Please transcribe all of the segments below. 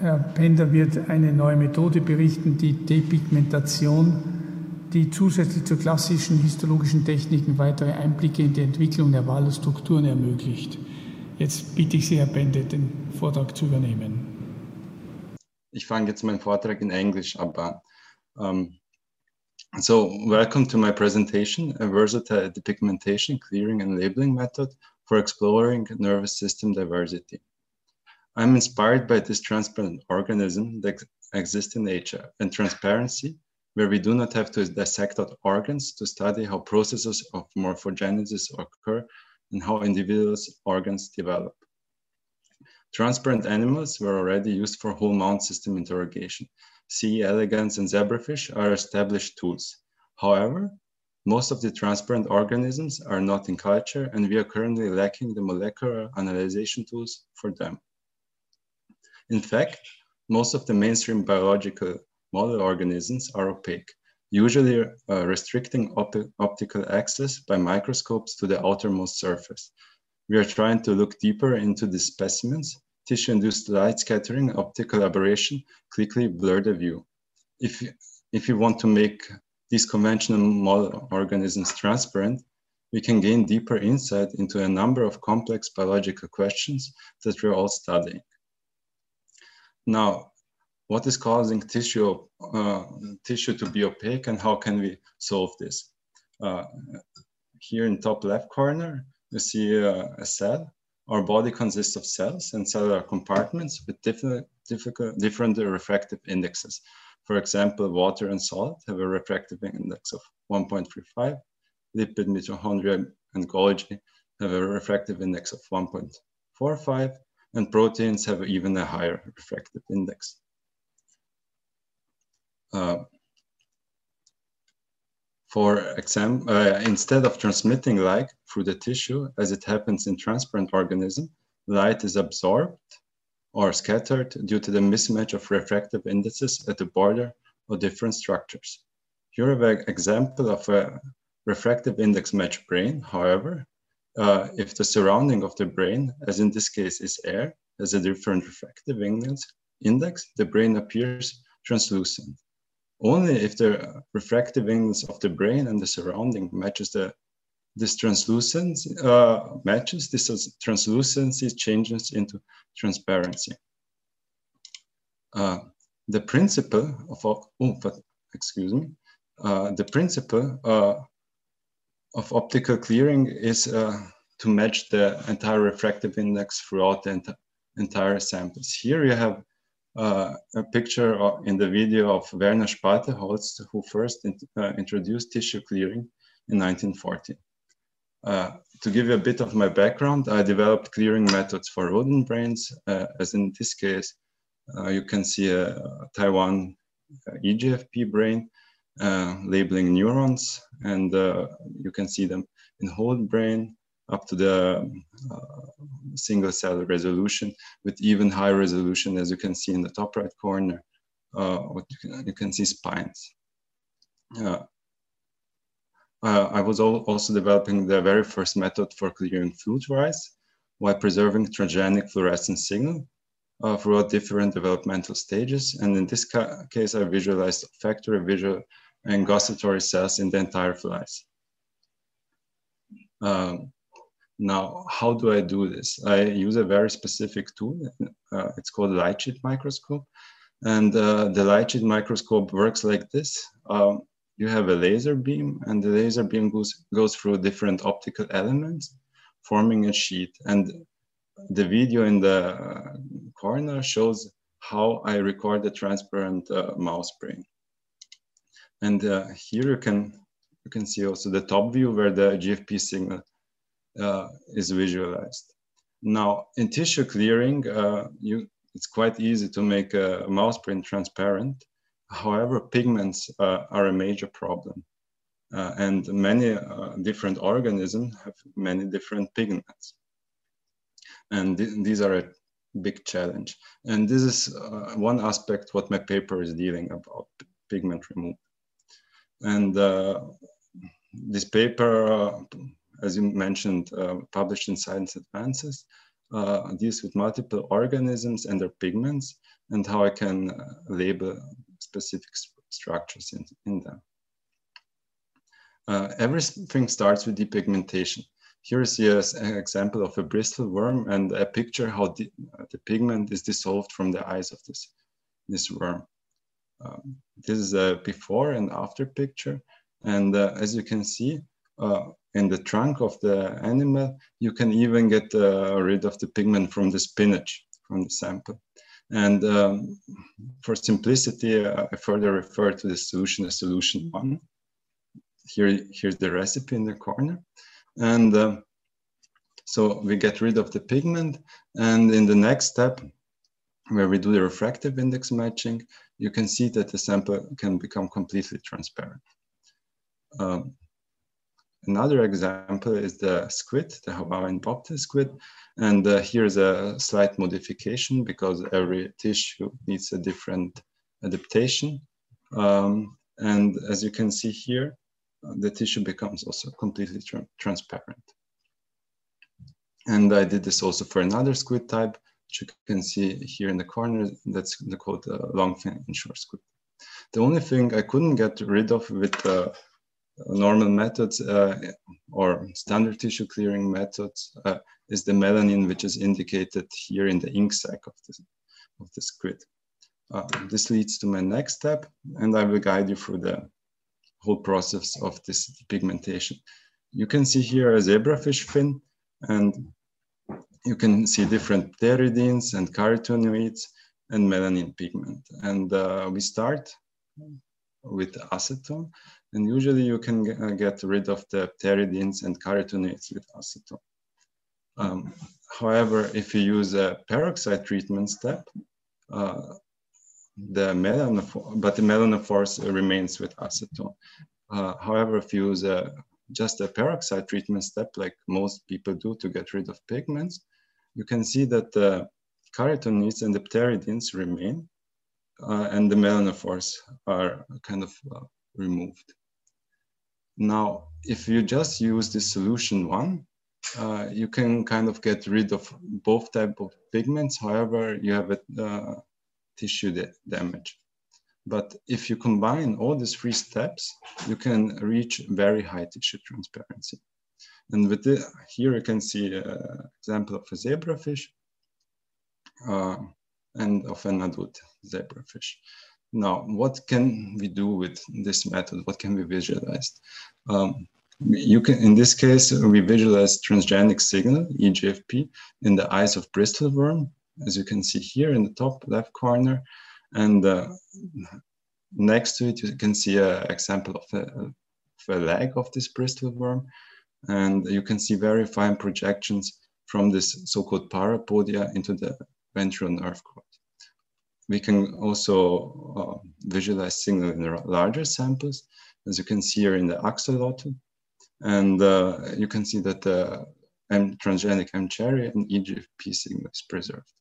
Herr Pender wird eine neue Methode berichten, die Depigmentation, die zusätzlich zu klassischen histologischen Techniken weitere Einblicke in die Entwicklung der Wallerstrukturen ermöglicht. Jetzt bitte ich Sie, Herr Pender, den Vortrag zu übernehmen. Ich fange jetzt meinen Vortrag in Englisch an. So, welcome to my presentation, a versatile depigmentation, clearing and labeling method for exploring nervous system diversity. I'm inspired by this transparent organism that exists in nature and transparency, where we do not have to dissect out organs to study how processes of morphogenesis occur and how individuals' organs develop. Transparent animals were already used for whole mount system interrogation. C. elegans and zebrafish are established tools. However, most of the transparent organisms are not in culture, and we are currently lacking the molecular analyzation tools for them. In fact, most of the mainstream biological model organisms are opaque, usually restricting optical access by microscopes to the outermost surface. We are trying to look deeper into these specimens. Tissue-induced light scattering and optical aberration quickly blur the view. If you want to make these conventional model organisms transparent, we can gain deeper insight into a number of complex biological questions that we're all studying. Now, what is causing tissue to be opaque, and how can we solve this? Here in top left corner, you see a cell. Our body consists of cells and cellular compartments with different refractive indexes. For example, water and salt have a refractive index of 1.35. Lipid, mitochondria, and Golgi have a refractive index of 1.45, and proteins have even a higher refractive index. For example, instead of transmitting light through the tissue, as it happens in transparent organisms, light is absorbed or scattered due to the mismatch of refractive indices at the border of different structures. Here we have an example of a refractive index match brain. However, if the surrounding of the brain, as in this case is air, has a different refractive index, the brain appears translucent. Only if the refractive index of the brain and the surrounding matches this translucency changes into transparency. The principle of optical clearing is to match the entire refractive index throughout the entire samples. Here you have a picture in the video of Werner Spateholz, who first introduced tissue clearing in 1940. To give you a bit of my background, I developed clearing methods for rodent brains, as in this case, you can see a Taiwan EGFP brain labeling neurons, and you can see them in whole brain up to the single cell resolution with even higher resolution, as you can see in the top right corner. You can see spines. I was also developing the very first method for clearing fluid rise while preserving transgenic fluorescent signal throughout different developmental stages. And in this case, I visualized olfactory, visual, and gustatory cells in the entire flies. Now, how do I do this? I use a very specific tool. It's called light sheet microscope. And the light sheet microscope works like this. You have a laser beam, and the laser beam goes through different optical elements, forming a sheet. And the video in the corner shows how I record the transparent mouse brain. And here you can see also the top view where the GFP signal is visualized. Now, in tissue clearing, it's quite easy to make a mouse brain transparent. However, pigments are a major problem. And many different organisms have many different pigments. And these are a big challenge. And this is one aspect what my paper is dealing about, pigment removal. And this paper, as you mentioned, published in Science Advances, deals with multiple organisms and their pigments and how I can label specific structures in them. Everything starts with depigmentation. Here is an example of a Bristol worm and a picture how the pigment is dissolved from the eyes of this worm. This is a before and after picture. And as you can see, in the trunk of the animal, you can even get rid of the pigment from the spinach, from the sample. And for simplicity, I further refer to the solution 1. Here's the recipe in the corner. And so we get rid of the pigment. And in the next step, where we do the refractive index matching, you can see that the sample can become completely transparent. Another example is the squid, the Hawaiian bobtail squid. And here's a slight modification because every tissue needs a different adaptation. And as you can see here, the tissue becomes also completely transparent. And I did this also for another squid type, which you can see here in the corner. That's called longfin inshore squid. The only thing I couldn't get rid of with normal methods or standard tissue clearing methods is the melanin, which is indicated here in the ink sac of the squid. This leads to my next step, and I will guide you through the whole process of this pigmentation. You can see here a zebrafish fin, and you can see different pteridines and carotenoids and melanin pigment. And we start with acetone, and usually you can get rid of the pteridines and carotenoids with acetone. However, if you use a peroxide treatment step, the melanophores remains with acetone. However, if you use just a peroxide treatment step, like most people do to get rid of pigments, you can see that the carotenoids and the pteridines remain, and the melanophores are kind of removed. Now, if you just use this solution 1, you can kind of get rid of both types of pigments. However, you have a tissue damage. But if you combine all these 3 steps, you can reach very high tissue transparency. And with here you can see an example of a zebrafish and of an adult zebrafish. Now, what can we do with this method? What can we visualize? In this case, we visualize transgenic signal, EGFP, in the eyes of Bristol worm, as you can see here in the top left corner. And next to it, you can see an example of a leg of this Bristol worm. And you can see very fine projections from this so-called parapodia into the ventral nerve cord. We can also visualize signal in larger samples, as you can see here in the axolotl. And you can see that the transgenic M-cherry and EGFP signal is preserved.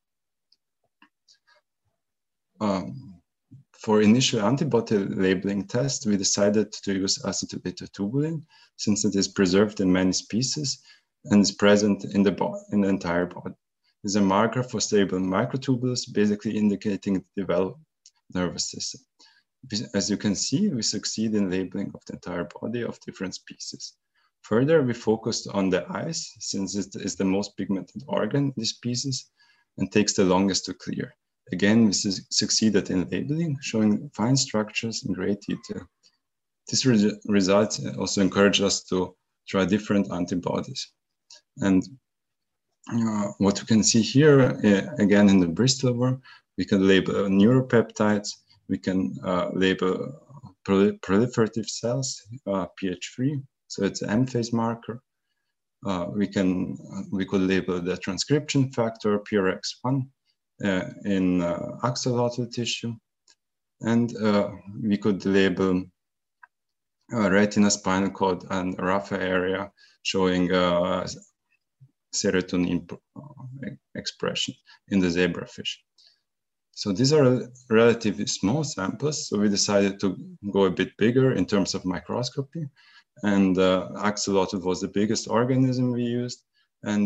For initial antibody labeling test, we decided to use acetylated tubulin since it is preserved in many species and is present in the entire body. It's a marker for stable microtubules, basically indicating the developed nervous system. As you can see, we succeed in labeling of the entire body of different species. Further, we focused on the eyes, since it is the most pigmented organ in this species and takes the longest to clear. Again, we succeeded in labeling, showing fine structures in great detail. This result also encouraged us to try different antibodies. And what you can see here, again, in the Bristol worm, we can label neuropeptides, we can label proliferative cells, PH3, so it's an M-phase marker. We could label the transcription factor, PRX1, in axolotl tissue, and we could label retina, spinal cord, and rapha area, showing serotonin expression in the zebrafish. So these are relatively small samples, so we decided to go a bit bigger in terms of microscopy, and axolotl was the biggest organism we used, and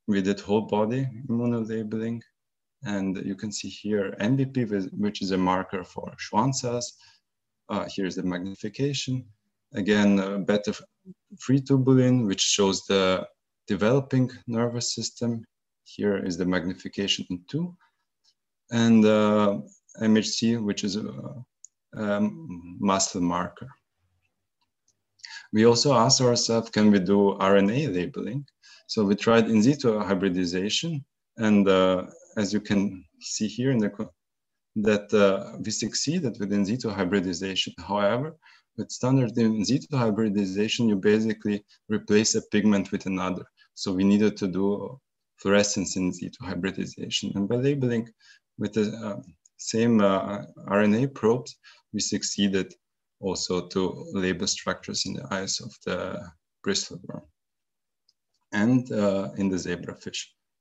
we did whole body immunolabeling. And you can see here MBP, which is a marker for Schwann cells. Here's the magnification. Again, beta free tubulin, which shows the developing nervous system. Here is the magnification in 2. And MHC, which is a muscle marker. We also asked ourselves, can we do RNA labeling? So we tried in situ hybridization, and as you can see here in that we succeeded with in situ hybridization. However, with standard in situ hybridization, you basically replace a pigment with another. So we needed to do fluorescence in situ hybridization. And by labeling with the same RNA probes, we succeeded also to label structures in the eyes of the bristleworm and in the zebrafish.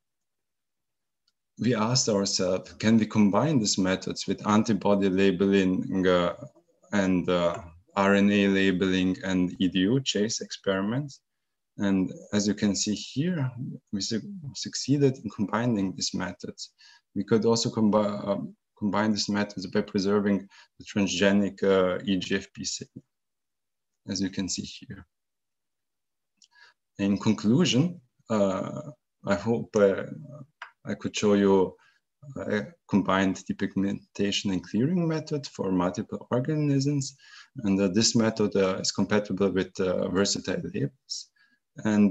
We asked ourselves, can we combine these methods with antibody labeling and RNA labeling and EDU chase experiments? And as you can see here, we succeeded in combining these methods. We could also combine these methods by preserving the transgenic EGFP signal, as you can see here. In conclusion, I hope I could show you a combined depigmentation and clearing method for multiple organisms. And this method is compatible with versatile labels. And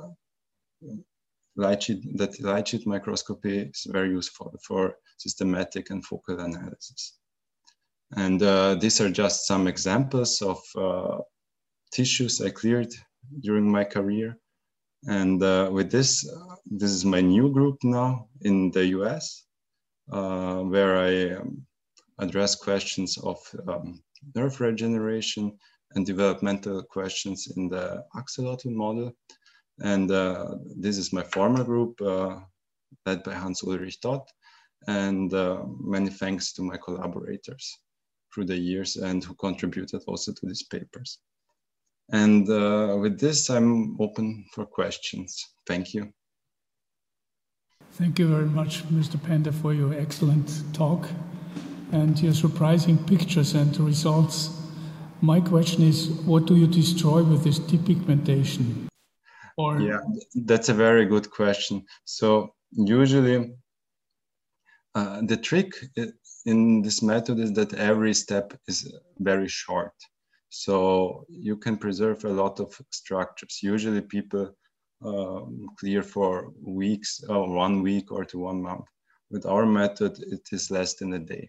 light sheet microscopy is very useful for systematic and focal analysis. And these are just some examples of tissues I cleared during my career. And with this is my new group now in the US, where I address questions of nerve regeneration and developmental questions in the axolotl model. And this is my former group, led by Hans-Ulrich Dodd. And many thanks to my collaborators through the years and who contributed also to these papers. And with this, I'm open for questions. Thank you. Thank you very much, Mr. Pender, for your excellent talk and your surprising pictures and results. My question is, what do you destroy with this depigmentation? Yeah, that's a very good question. So usually the trick in this method is that every step is very short. So you can preserve a lot of structures. Usually people clear for weeks, or 1 week or to 1 month. With our method, it is less than a day.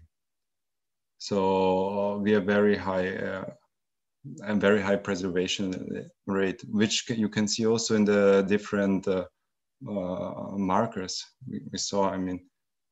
So we have very high preservation rate, which you can see also in the different markers we saw. I mean,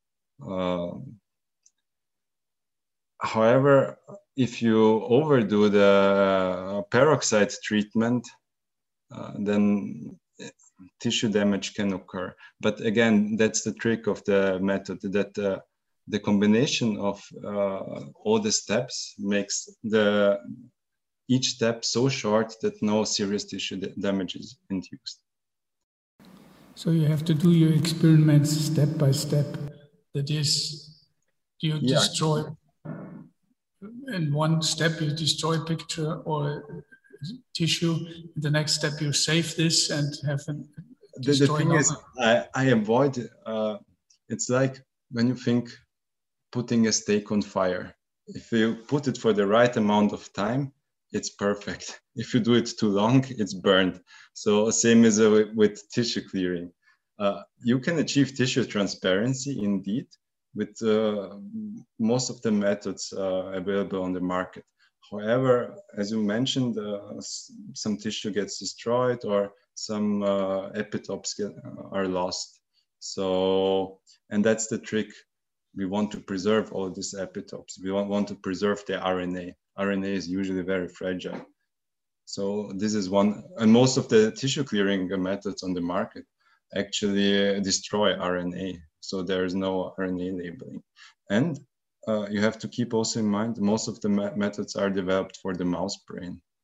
however, if you overdo the peroxide treatment, then tissue damage can occur. But again, that's the trick of the method, that the combination of all the steps makes each step so short that no serious tissue damage is induced. So you have to do your experiments step by step. That is, you destroy in one step, you destroy picture or tissue. In the next step, you save this and have the thing is, I avoid, it's like when you think putting a steak on fire. If you put it for the right amount of time, it's perfect. If you do it too long, it's burned. So same as with tissue clearing. You can achieve tissue transparency indeed with most of the methods available on the market. However, as you mentioned, some tissue gets destroyed or some epitopes are lost. So, and that's the trick. We want to preserve all these epitopes. We want to preserve the RNA. RNA is usually very fragile. So this is one, and most of the tissue clearing methods on the market actually destroy RNA. So there is no RNA labeling. And you have to keep also in mind, most of the methods are developed for the mouse brain.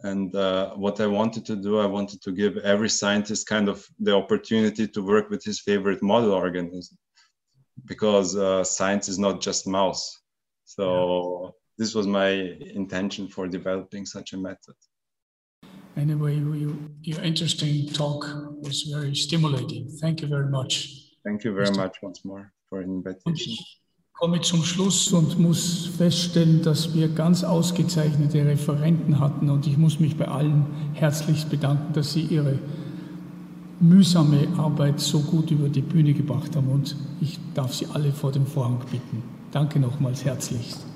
And what I wanted to do, I wanted to give every scientist kind of the opportunity to work with his favorite model organism, because science is not just mouse. So this was my intention for developing such a method. Anyway, your interesting talk was very stimulating. Thank you very much. Thank you very much once more for the invitation. Ich komme zum Schluss und muss feststellen, dass wir ganz ausgezeichnete Referenten hatten, und ich muss mich bei allen herzlichst bedanken, dass sie ihre mühsame Arbeit so gut über die Bühne gebracht haben, und ich darf Sie alle vor dem Vorhang bitten. Danke nochmals herzlichst.